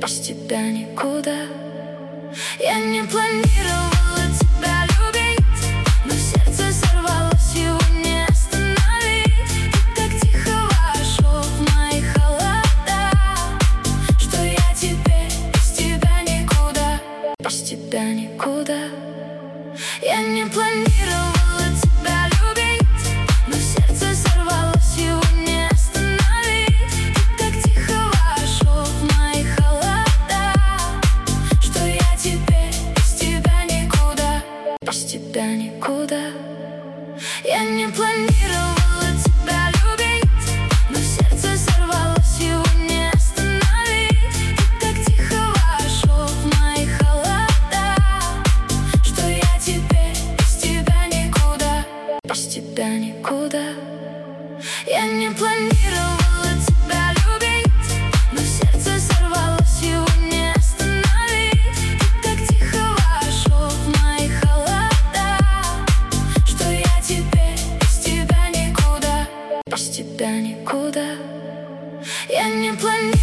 без тебя никуда. Я не планировала тебя любить, но сердце сорвалось, его не остановить. Ты так тихо вошел в мои холода, что я теперь без тебя никуда, без тебя никуда. Я не планировала тебя любить, но сердце сорвалось, его не остановить. Ты так тихо вошел в мои холода, что я теперь без тебя никуда, без тебя никуда. Я не планировала тебя любить, но сердце сорвалось, его не остановить. Ты так тихо вошел в мои холода, что я теперь без тебя никуда, без тебя никуда. Я не планировала тебя любить, но сердце сорвалось, его не остановить. Ты так тихо вошел в мои холода, что я теперь без тебя никуда, без тебя никуда. Я не планировала